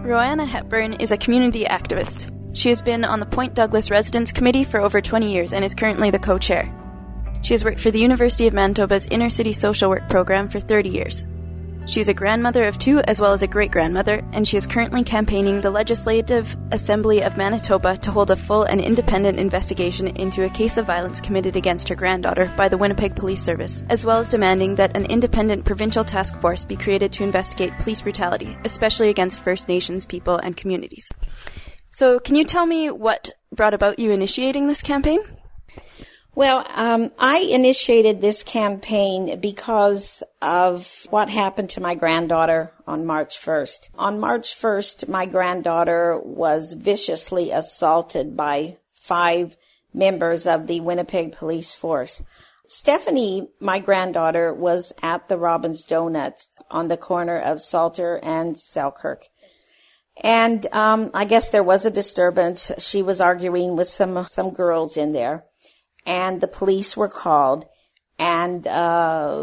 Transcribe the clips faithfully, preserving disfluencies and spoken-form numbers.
Roanna Hepburn is a community activist. She has been on the Point Douglas Residence Committee for over twenty years and is currently the co-chair. She has worked for the University of Manitoba's Inner City Social Work program for thirty years. She is a grandmother of two as well as a great-grandmother, and she is currently campaigning the Legislative Assembly of Manitoba to hold a full and independent investigation into a case of violence committed against her granddaughter by the Winnipeg Police Service, as well as demanding that an independent provincial task force be created to investigate police brutality, especially against First Nations people and communities. So, can you tell me what brought about you initiating this campaign? Well, um, I initiated this campaign because of what happened to my granddaughter on March first. On March first, my granddaughter was viciously assaulted by five members of the Winnipeg Police Force. Stephanie, my granddaughter, was at the Robbins Donuts on the corner of Salter and Selkirk. And um, I guess there was a disturbance. She was arguing with some some girls in there. And the police were called, and uh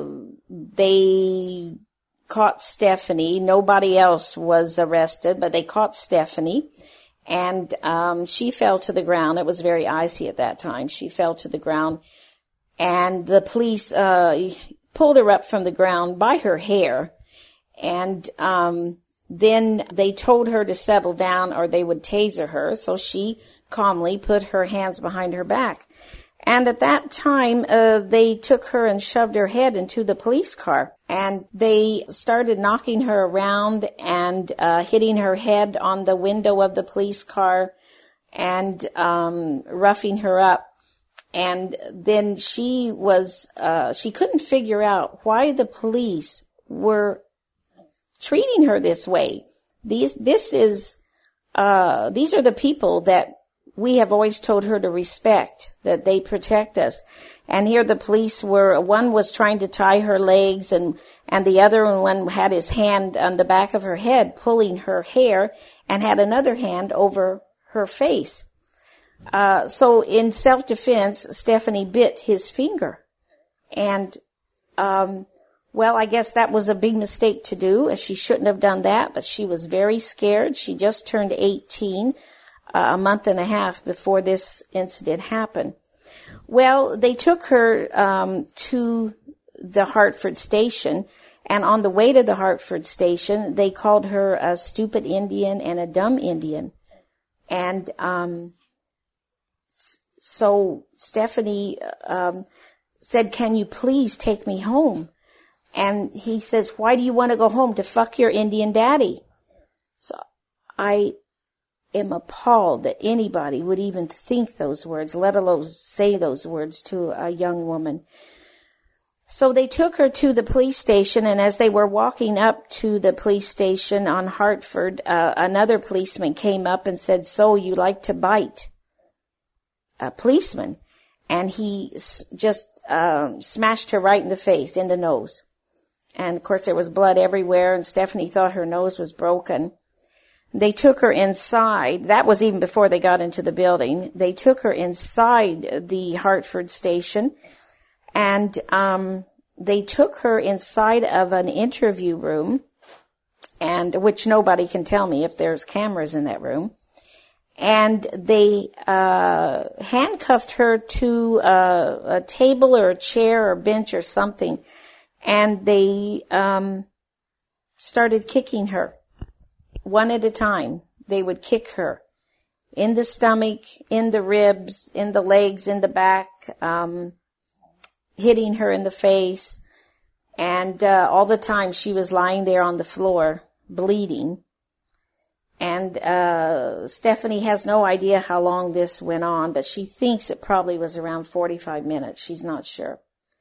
they caught Stephanie. Nobody else was arrested, but they caught Stephanie, and um she fell to the ground. It was very icy at that time. She fell to the ground, and the police uh pulled her up from the ground by her hair, and um then they told her to settle down or they would taser her, so she calmly put her hands behind her back. And at that time, uh, they took her and shoved her head into the police car. And they started knocking her around and uh, hitting her head on the window of the police car and um, roughing her up. And then she was, uh, she couldn't figure out why the police were treating her this way. These, this is, uh, these are the people that we have always told her to respect, that they protect us. And here the police were, one was trying to tie her legs, and, and the other one had his hand on the back of her head, pulling her hair, and had another hand over her face. Uh, so in self-defense, Stephanie bit his finger. And, um, well, I guess that was a big mistake to do. She shouldn't have done that, but she was very scared. She just turned eighteen. Uh, a month and a half before this incident happened. Well, they took her um, to the Hartford station, and on the way to the Hartford station, they called her a stupid Indian and a dumb Indian. And um, so Stephanie um, said, "Can you please take me home?" And he says, "Why do you want to go home? To fuck your Indian daddy?" So I am appalled that anybody would even think those words, let alone say those words to a young woman. So they took her to the police station, and as they were walking up to the police station on Hartford, uh, another policeman came up and said, "So you like to bite?" A policeman. And he s- just um, smashed her right in the face, in the nose. And, of course, there was blood everywhere, and Stephanie thought her nose was broken. They took her inside. That was even before they got into the building. They took her inside the Hartford station, and um, they took her inside of an interview room, and which nobody can tell me if there's cameras in that room. And they uh, handcuffed her to a, a table or a chair or bench or something, and they um, started kicking her. One at a time, they would kick her in the stomach, in the ribs, in the legs, in the back, um, hitting her in the face. And uh, all the time she was lying there on the floor, bleeding. And uh Stephanie has no idea how long this went on, but she thinks it probably was around forty-five minutes. She's not sure.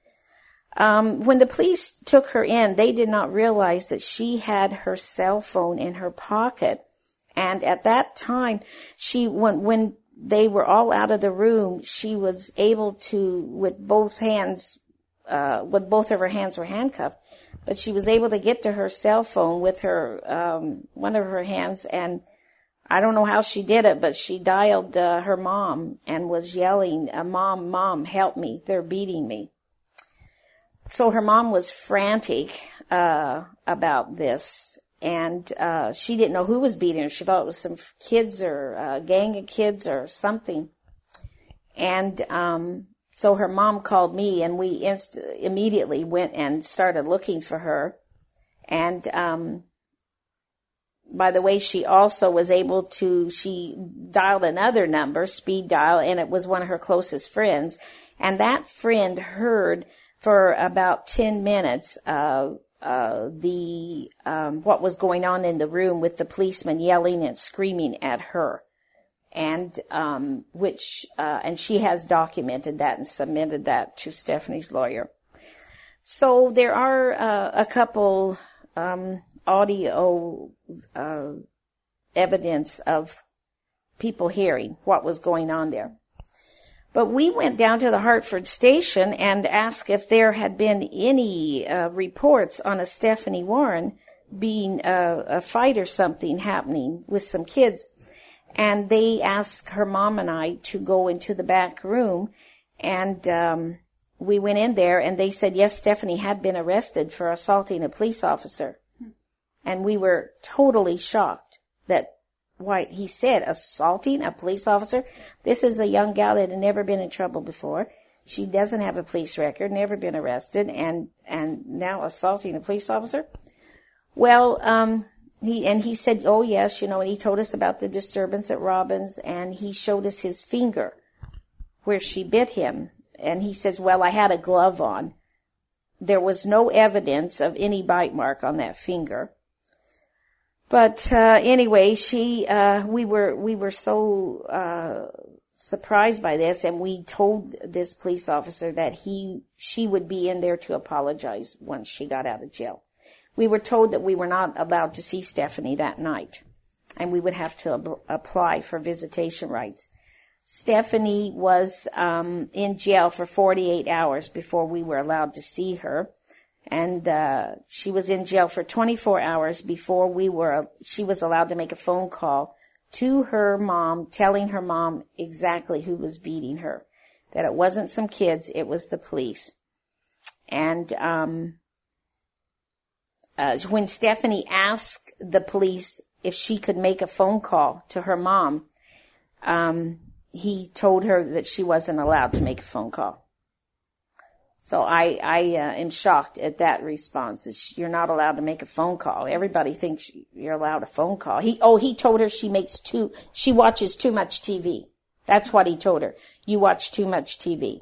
Um, when the police took her in, they did not realize that she had her cell phone in her pocket. And at that time, she, when, when they were all out of the room, she was able to, with both hands, uh, with both of her hands were handcuffed, but she was able to get to her cell phone with her, um, one of her hands, and I don't know how she did it, but she dialed, uh, her mom and was yelling, uh, "Mom, Mom, help me, they're beating me." So her mom was frantic uh about this, and uh, she didn't know who was beating her. She thought it was some kids or a gang of kids or something. And um, so her mom called me, and we inst- immediately went and started looking for her. And um, by the way, she also was able to, she dialed another number, speed dial, and it was one of her closest friends. And that friend heard for about ten minutes uh, uh, the um, what was going on in the room with the policeman yelling and screaming at her. And um, which uh, and she has documented that and submitted that to Stephanie's lawyer. So there are uh, a couple um, audio uh, evidence of people hearing what was going on there. But we went down to the Hartford station and asked if there had been any uh, reports on a Stephanie Warren being uh, a fight or something happening with some kids. And they asked her mom and I to go into the back room, and um, we went in there, and they said, yes, Stephanie had been arrested for assaulting a police officer. And we were totally shocked that, why, he said assaulting a police officer? This is a young gal that had never been in trouble before. She doesn't have a police record, never been arrested, and, and now assaulting a police officer? Well, um... He, and he said, oh, yes, you know, and he told us about the disturbance at Robbins, and he showed us his finger where she bit him. And he says, well, I had a glove on. There was no evidence of any bite mark on that finger. But uh, anyway, she, uh, we were, we were so uh, surprised by this, and we told this police officer that he, she would be in there to apologize once she got out of jail. We were told that we were not allowed to see Stephanie that night, and we would have to ab- apply for visitation rights. Stephanie was um, in jail for forty-eight hours before we were allowed to see her, and uh, she was in jail for twenty-four hours before we were. She was allowed to make a phone call to her mom, telling her mom exactly who was beating her, that it wasn't some kids, it was the police. And um Uh, when Stephanie asked the police if she could make a phone call to her mom, um, he told her that she wasn't allowed to make a phone call. So I, I uh, am shocked at that response. It's, you're not allowed to make a phone call. Everybody thinks you're allowed a phone call. He, oh, he told her she makes too, she watches too much T V. That's what he told her. You watch too much T V.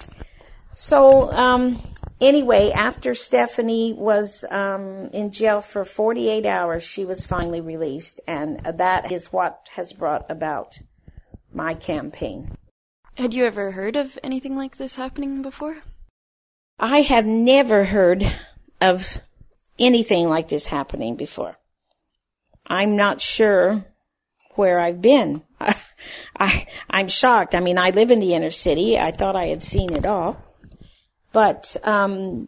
So, um, anyway, after Stephanie was um, in jail for forty-eight hours, she was finally released, and that is what has brought about my campaign. Had you ever heard of anything like this happening before? I have never heard of anything like this happening before. I'm not sure where I've been. I, I, I'm shocked. I mean, I live in the inner city. I thought I had seen it all. But um,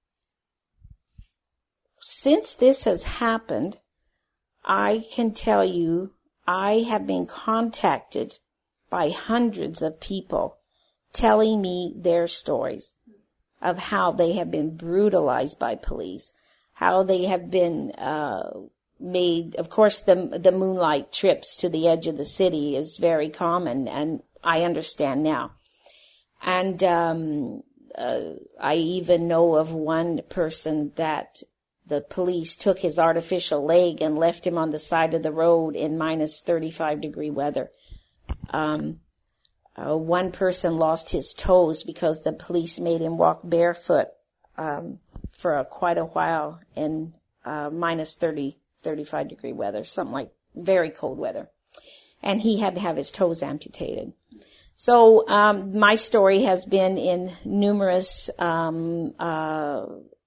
since this has happened, I can tell you I have been contacted by hundreds of people telling me their stories of how they have been brutalized by police, how they have been uh, made. Of course, the the moonlight trips to the edge of the city is very common, and I understand now. And um Uh, I even know of one person that the police took his artificial leg and left him on the side of the road in minus thirty-five degree weather. Um, uh, one person lost his toes because the police made him walk barefoot um, for a, quite a while in uh, minus thirty, thirty-five degree weather, something like very cold weather. And he had to have his toes amputated. So um, my story has been in numerous um, uh,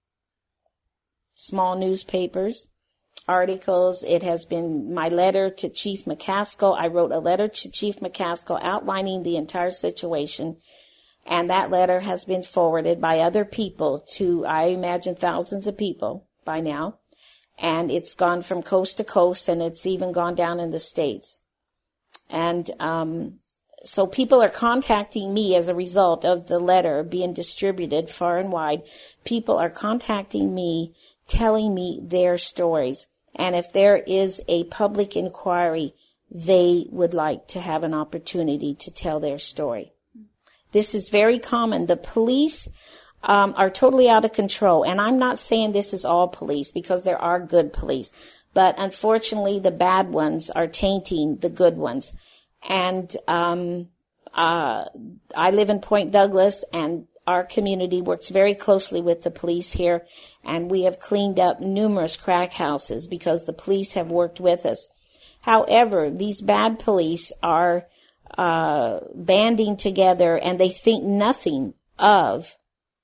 small newspapers, articles. It has been my letter to Chief McCaskill. I wrote a letter to Chief McCaskill outlining the entire situation, and that letter has been forwarded by other people to, I imagine, thousands of people by now. And it's gone from coast to coast, and it's even gone down in the States. And um So people are contacting me as a result of the letter being distributed far and wide. People are contacting me, telling me their stories. And if there is a public inquiry, they would like to have an opportunity to tell their story. This is very common. The police um, are totally out of control. And I'm not saying this is all police, because there are good police. But unfortunately, the bad ones are tainting the good ones. And um, uh, I live in Point Douglas, and our community works very closely with the police here. And we have cleaned up numerous crack houses because the police have worked with us. However, these bad police are uh banding together, and they think nothing of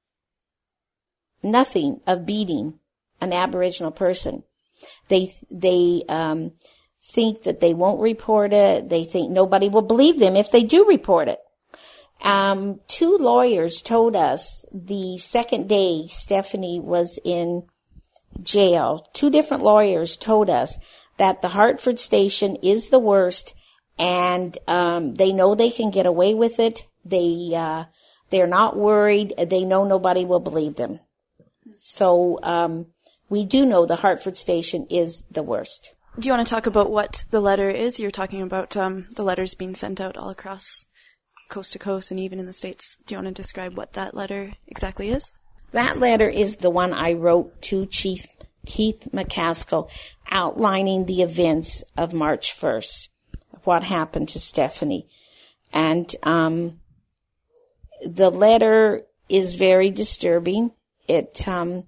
nothing of beating an Aboriginal person. They they um think that they won't report it. They think nobody will believe them if they do report it. Um two lawyers told us the second day Stephanie was in jail, two different lawyers told us that the Hartford station is the worst, and um they know they can get away with it. They uh they're not worried. They know nobody will believe them. So um we do know the Hartford station is the worst. Do you want to talk about what the letter is? You're talking about um the letters being sent out all across coast to coast and even in the States. Do you want to describe what that letter exactly is? That letter is the one I wrote to Chief Keith McCaskill, outlining the events of March first, what happened to Stephanie. And um the letter is very disturbing. It um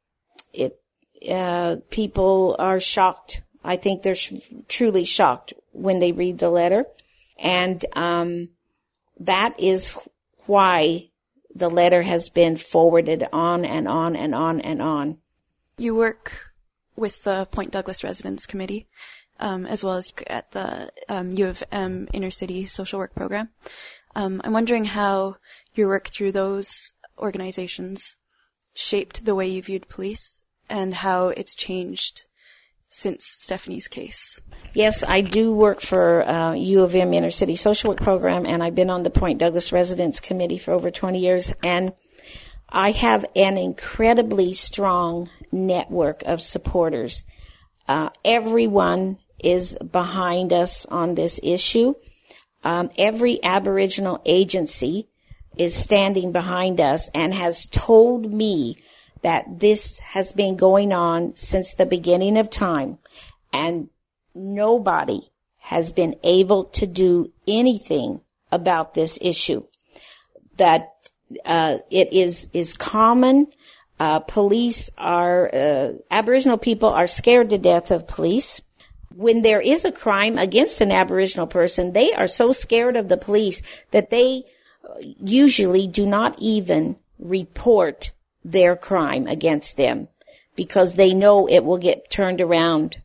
it uh people are shocked. I think they're sh- truly shocked when they read the letter. And um that is why the letter has been forwarded on and on and on and on. You work with the Point Douglas Residents Committee, um, as well as at the um, U of M Inner City Social Work Program. Um, I'm wondering how your work through those organizations shaped the way you viewed police and how it's changed since Stephanie's case. Yes, I do work for uh, U of M Inner City Social Work Program, and I've been on the Point Douglas Residents Committee for over twenty years, and I have an incredibly strong network of supporters. Uh, everyone is behind us on this issue. Um, every Aboriginal agency is standing behind us and has told me that this has been going on since the beginning of time, and nobody has been able to do anything about this issue. That uh, it is is common. Uh, police are, uh, Aboriginal people are scared to death of police. When there is a crime against an Aboriginal person, they are so scared of the police that they usually do not even report their crime against them, because they know it will get turned around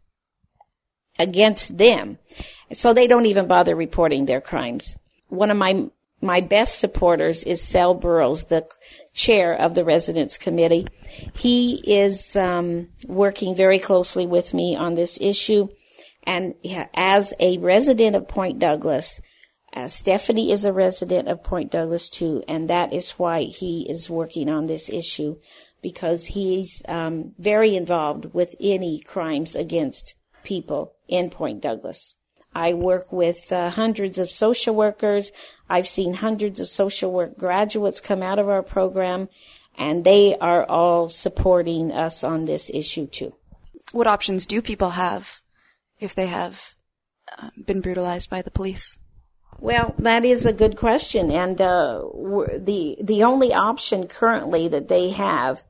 against them. So they don't even bother reporting their crimes. One of my My best supporters is Sal Burrows, the chair of the Residents Committee. He is um, working very closely with me on this issue. And yeah, as a resident of Point Douglas, uh, Stephanie is a resident of Point Douglas too, and that is why he is working on this issue, because he's um, very involved with any crimes against people in Point Douglas. I work with uh, hundreds of social workers. I've seen hundreds of social work graduates come out of our program, and they are all supporting us on this issue too. What options do people have if they have uh, been brutalized by the police? Well, that is a good question, and uh, the the only option currently that they have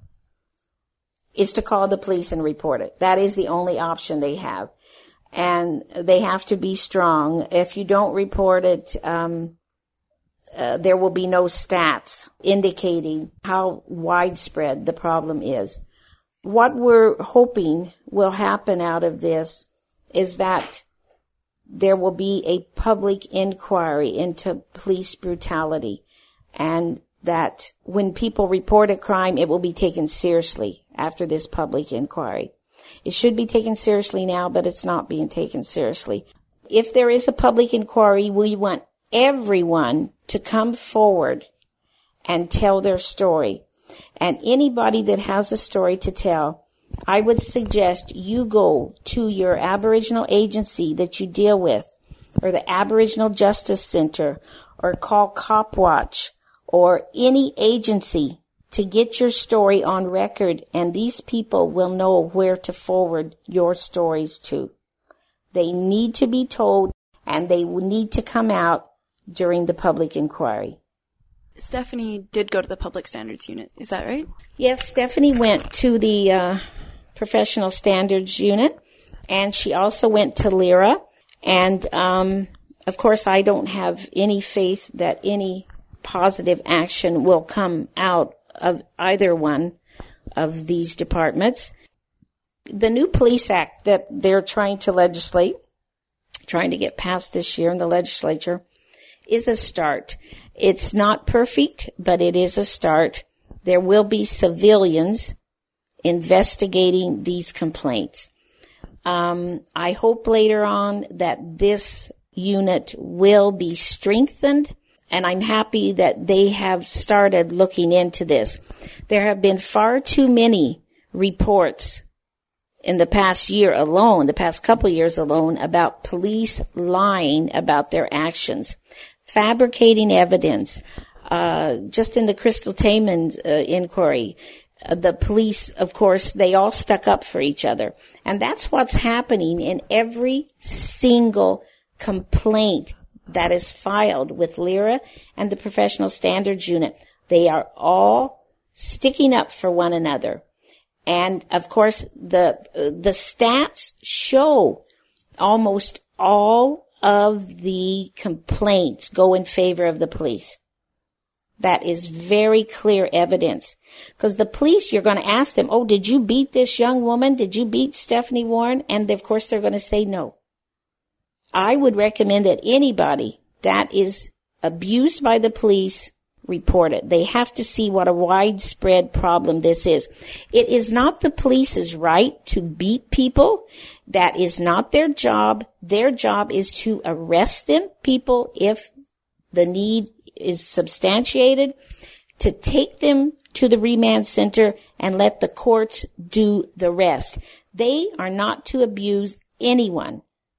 is to call the police and report it. That is the only option they have. And they have to be strong. If you don't report it, um, uh, there will be no stats indicating how widespread the problem is. What we're hoping will happen out of this is that there will be a public inquiry into police brutality, and that when people report a crime, it will be taken seriously after this public inquiry. It should be taken seriously now, but it's not being taken seriously. If there is a public inquiry, we want everyone to come forward and tell their story. And anybody that has a story to tell I would suggest you go to your Aboriginal agency that you deal with, or the Aboriginal Justice Center, or call Copwatch, or any agency to get your story on record, and these people will know where to forward your stories to. They need to be told, and they need to come out during the public inquiry. Stephanie did go to the Public Standards Unit, is that right? Yes, Stephanie went to the uh, Professional Standards Unit, and she also went to LIRA. And, um, of course, I don't have any faith that any positive action will come out of either one of these departments. The new police act that they're trying to legislate, trying to get passed this year in the legislature, is a start. It's not perfect, but it is a start. There will be civilians investigating these complaints. Um, I hope later on that this unit will be strengthened, and I'm happy that they have started looking into this. There have been far too many reports in the past year alone, the past couple years alone, about police lying about their actions, fabricating evidence. Uh, just in the Crystal Taman uh, inquiry, uh, the police, of course, they all stuck up for each other. And that's what's happening in every single complaint that is filed with LIRA and the Professional Standards Unit. They are all sticking up for one another. And, of course, the the stats show almost all of the complaints go in favor of the police. That is very clear evidence. Because the police, you're going to ask them, oh, did you beat this young woman? Did you beat Stephanie Warren? And, of course, they're going to say no. I would recommend that anybody that is abused by the police report it. They have to see what a widespread problem this is. It is not the police's right to beat people. That is not their job. Their job is to arrest them, people, if the need is substantiated, to take them to the remand center and let the courts do the rest. They are not to abuse anyone.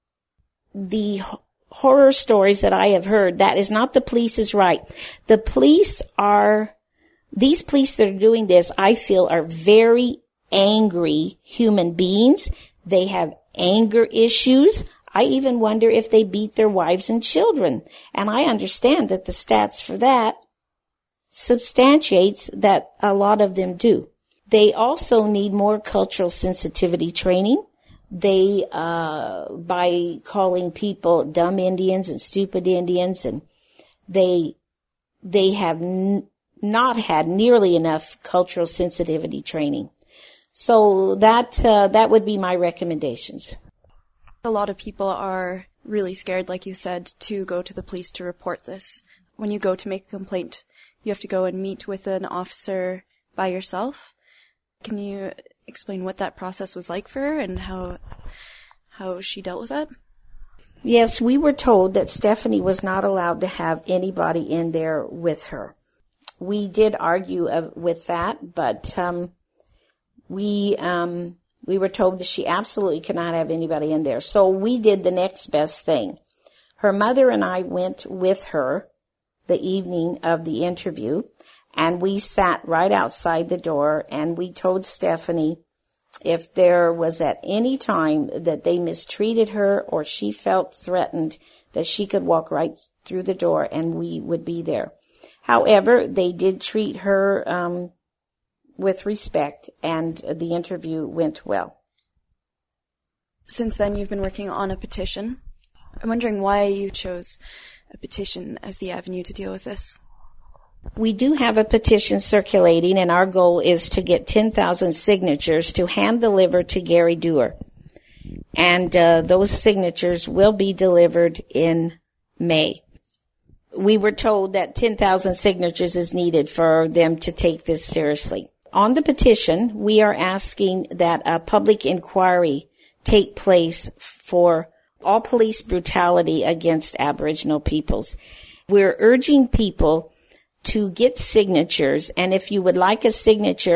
The horror stories that I have heard, that is not the police's right. The police are, these police that are doing this, I feel, are very angry human beings. They have anger issues. I even wonder if they beat their wives and children. And I understand that the stats for that substantiates that a lot of them do. They also need more cultural sensitivity training. They, uh, by calling people dumb Indians and stupid Indians, and they, they have n- not had nearly enough cultural sensitivity training. So that, uh, that would be my recommendations. A lot of people are really scared, like you said, to go to the police to report this. When you go to make a complaint, you have to go and meet with an officer by yourself. Can you explain what that process was like for her and how how she dealt with that? Yes, we were told that Stephanie was not allowed to have anybody in there with her. We did argue uh, with that, but um, we um, we were told that she absolutely could not have anybody in there. So we did the next best thing. Her mother and I went with her the evening of the interview, and we sat right outside the door, and we told Stephanie if there was at any time that they mistreated her or she felt threatened, that she could walk right through the door and we would be there. However, they did treat her um, with respect, and the interview went well. Since then, you've been working on a petition. I'm wondering why you chose a petition as the avenue to deal with this. We do have a petition circulating, and our goal is to get ten thousand signatures to hand deliver to Gary Doer. And uh, those signatures will be delivered in May. We were told that ten thousand signatures is needed for them to take this seriously. On the petition, we are asking that a public inquiry take place for all police brutality against Aboriginal peoples. We're urging people to get signatures, and if you would like a signature,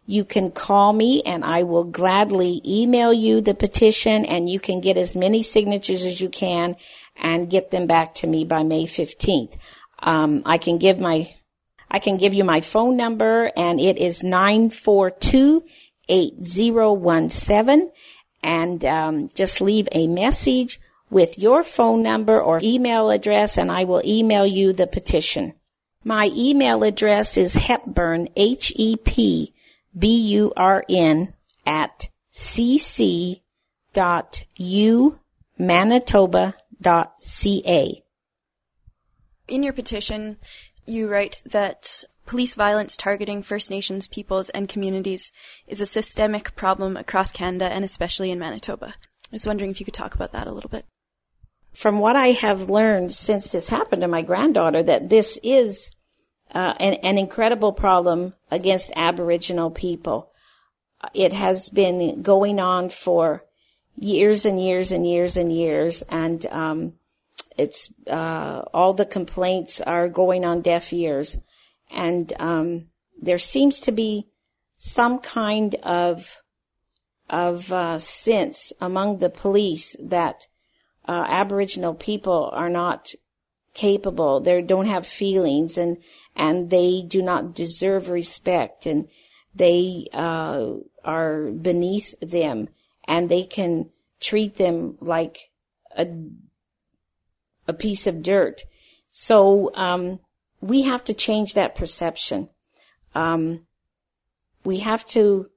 You can call me and I will gladly email you the petition, and you can get as many signatures as you can and get them back to me by May fifteenth. Um, I can give my, I can give you my phone number, and it is nine four two, eight zero one seven, and um, just leave a message with your phone number or email address, and I will email you the petition. My email address is Hepburn, H E P B U R N, at cc dot u manitoba dot c a. In your petition, you write that police violence targeting First Nations peoples and communities is a systemic problem across Canada and especially in Manitoba. I was wondering if you could talk about that a little bit. From what I have learned since this happened to my granddaughter, that this is uh, an, an incredible problem against Aboriginal people. It has been going on for years and years and years and years, and um, it's uh, all the complaints are going on deaf ears, and um, there seems to be some kind of of uh, sense among the police that uh, Aboriginal people are not capable. They don't have feelings, and and they do not deserve respect, and they uh, are beneath them, and they can treat them like a a piece of dirt. So um, we have to change that perception. Um, we have to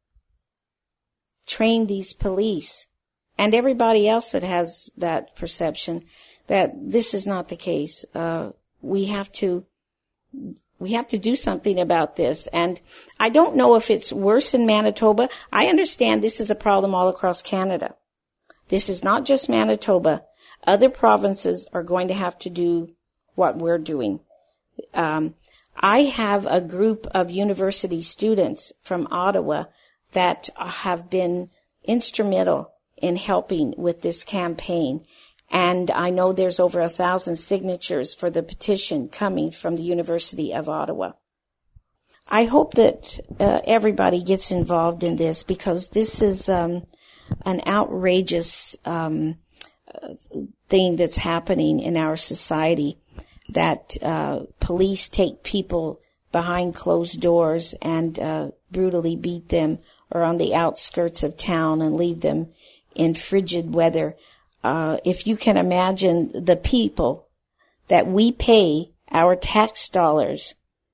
train these police and everybody else that has that perception that this is not the case. Uh, we have to, we have to do something about this. And I don't know if it's worse in Manitoba. I understand this is a problem all across Canada. This is not just Manitoba. Other provinces are going to have to do what we're doing. Um, I have a group of university students from Ottawa that have been instrumental in helping with this campaign. And I know there's over a thousand signatures for the petition coming from the University of Ottawa. I hope that uh, everybody gets involved in this, because this is um, an outrageous um, thing that's happening in our society, that uh, police take people behind closed doors and uh, brutally beat them, or on the outskirts of town and leave them in frigid weather. Uh, if you can imagine the people that we pay our tax dollars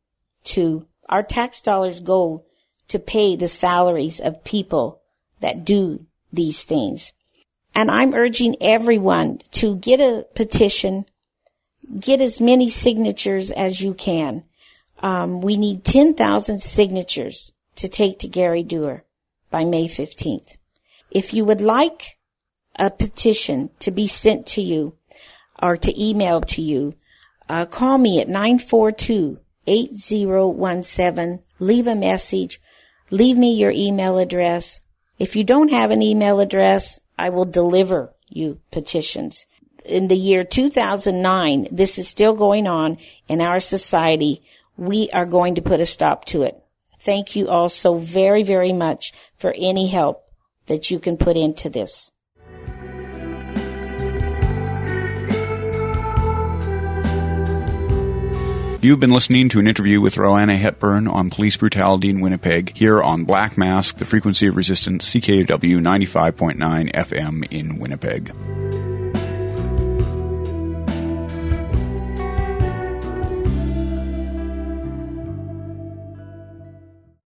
to, our tax dollars go to pay the salaries of people that do these things. And I'm urging everyone to get a petition, get as many signatures as you can. Um, we need ten thousand signatures to take to Gary Doer by May fifteenth. If you would like a petition to be sent to you or to email to you, uh, call me at nine four two, eight zero one seven. Leave a message. Leave me your email address. If you don't have an email address, I will deliver you petitions. In the year two thousand nine, this is still going on in our society. We are going to put a stop to it. Thank you all so very, very much for any help that you can put into this. You've been listening to an interview with Roanna Hepburn on police brutality in Winnipeg, here on Black Mask, the Frequency of Resistance, C K U W ninety-five point nine F M in Winnipeg.